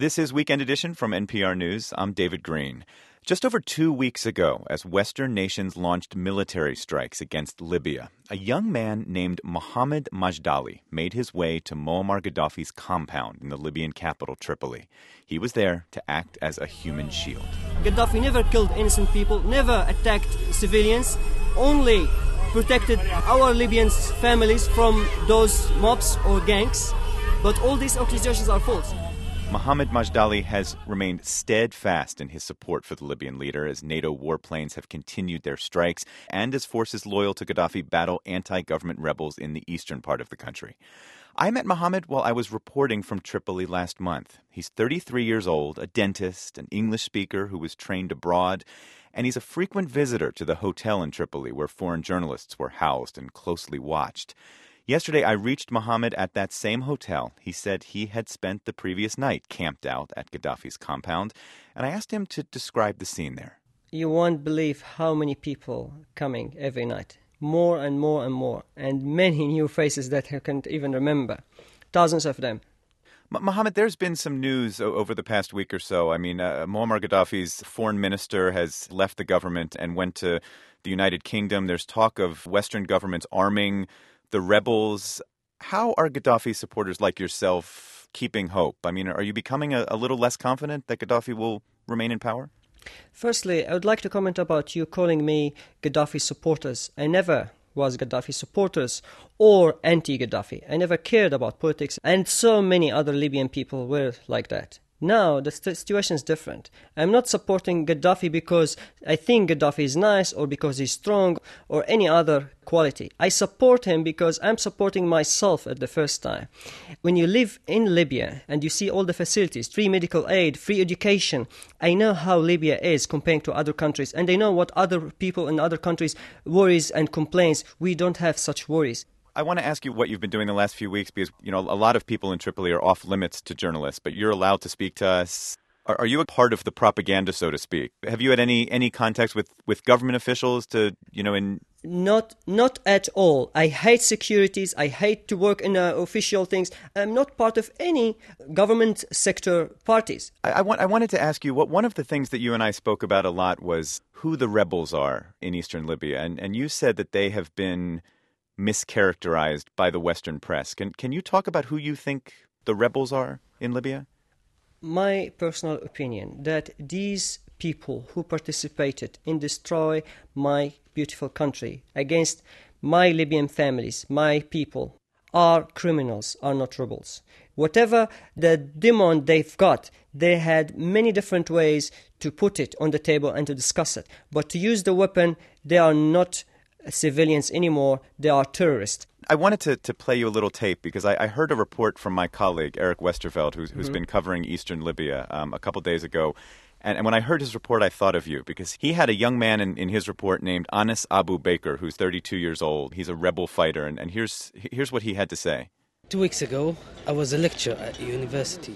This is Weekend Edition from NPR News. I'm David Green. Just over 2 weeks ago, as Western nations launched military strikes against Libya, a young man named Mohammed Majdali made his way to Muammar Gaddafi's compound in the Libyan capital, Tripoli. He was there to act as a human shield. Gaddafi never killed innocent people, never attacked civilians, only protected our Libyan families from those mobs or gangs. But all these accusations are false. Mohammed Majdali has remained steadfast in his support for the Libyan leader as NATO warplanes have continued their strikes and as forces loyal to Gaddafi battle anti-government rebels in the eastern part of the country. I met Mohammed while I was reporting from Tripoli last month. He's 33 years old, a dentist, an English speaker who was trained abroad, and he's a frequent visitor to the hotel in Tripoli where foreign journalists were housed and closely watched. Yesterday, I reached Mohammed at that same hotel. He said he had spent the previous night camped out at Gaddafi's compound, and I asked him to describe the scene there. You won't believe how many people coming every night. More and more and more. And many new faces that I can't even remember. Thousands of them. Mohammed, there's been some news over the past week or so. I mean, Muammar Gaddafi's foreign minister has left the government and went to the United Kingdom. There's talk of Western governments arming the rebels. How are Gaddafi supporters like yourself keeping hope? I mean, are you becoming a little less confident that Gaddafi will remain in power? Firstly, I would like to comment about you calling me Gaddafi supporters. I never was Gaddafi supporters or anti-Gaddafi. I never cared about politics, and so many other Libyan people were like that. Now, the situation is different. I'm not supporting Gaddafi because I think Gaddafi is nice or because he's strong or any other quality. I support him because I'm supporting myself at the first time. When you live in Libya and you see all the facilities, free medical aid, free education, I know how Libya is compared to other countries, and I know what other people in other countries worries and complaints. We don't have such worries. I want to ask you what you've been doing the last few weeks because, a lot of people in Tripoli are off limits to journalists, but you're allowed to speak to us. Are you a part of the propaganda, so to speak? Have you had any contact with government officials to, Not at all. I hate securities. I hate to work in official things. I'm not part of any government sector parties. I wanted to ask you, one of the things that you and I spoke about a lot was who the rebels are in eastern Libya, and you said that they have been mischaracterized by the Western press. Can you talk about who you think the rebels are in Libya? My personal opinion that these people who participated in destroy my beautiful country against my Libyan families, my people, are criminals, are not rebels. Whatever the demand they've got, they had many different ways to put it on the table and to discuss it. But to use the weapon, they are not civilians anymore, they are terrorists. I wanted to play you a little tape because I heard a report from my colleague, Eric Westerveld, who's been covering eastern Libya a couple days ago. And when I heard his report, I thought of you because he had a young man in his report named Anas Abu Bakr, who's 32 years old. He's a rebel fighter. And here's what he had to say. 2 weeks ago, I was a lecturer at university.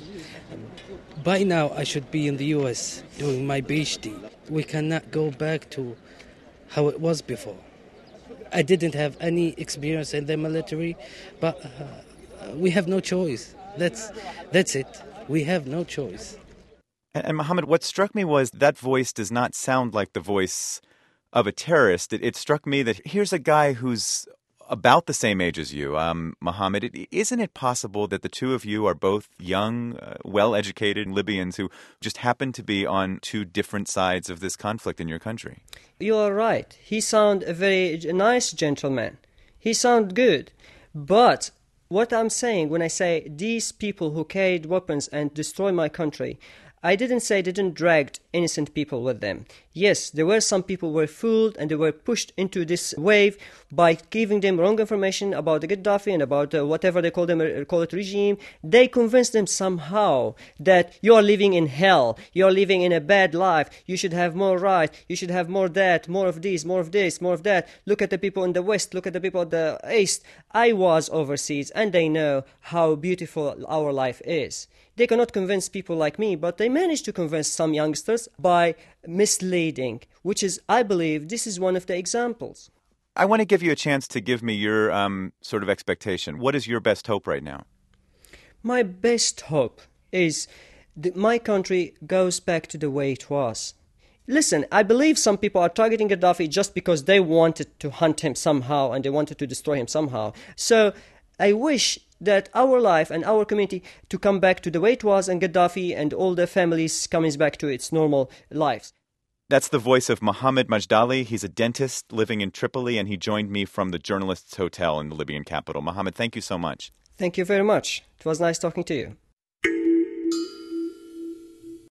By now, I should be in the U.S. doing my PhD. We cannot go back to how it was before. I didn't have any experience in the military, but we have no choice. That's it. We have no choice. And Mohammed, what struck me was that voice does not sound like the voice of a terrorist. It struck me that here's a guy who's about the same age as you, Mohammed. Isn't it possible that the two of you are both young, well-educated Libyans who just happen to be on two different sides of this conflict in your country? You are right. He sounds a very nice gentleman. He sounds good. But what I'm saying when I say these people who carried weapons and destroyed my country, I didn't say they didn't drag innocent people with them. Yes, there were some people who were fooled and they were pushed into this wave by giving them wrong information about the Gaddafi and about whatever they call it regime. They convinced them somehow that you are living in hell, you are living in a bad life, you should have more rights, you should have more that, more of this, more of this, more of that. Look at the people in the West, look at the people in the East. I was overseas and they know how beautiful our life is. They cannot convince people like me, but they managed to convince some youngsters by misleading, which is, I believe, this is one of the examples. I want to give you a chance to give me your sort of expectation. What is your best hope right now? My best hope is my country goes back to the way it was. Listen, I believe some people are targeting Gaddafi just because they wanted to hunt him somehow and they wanted to destroy him somehow. So I wish that our life and our community to come back to the way it was, and Gaddafi and all the families coming back to its normal lives. That's the voice of Mohammed Majdali. He's a dentist living in Tripoli, and he joined me from the Journalists' Hotel in the Libyan capital. Mohammed, thank you so much. Thank you very much. It was nice talking to you.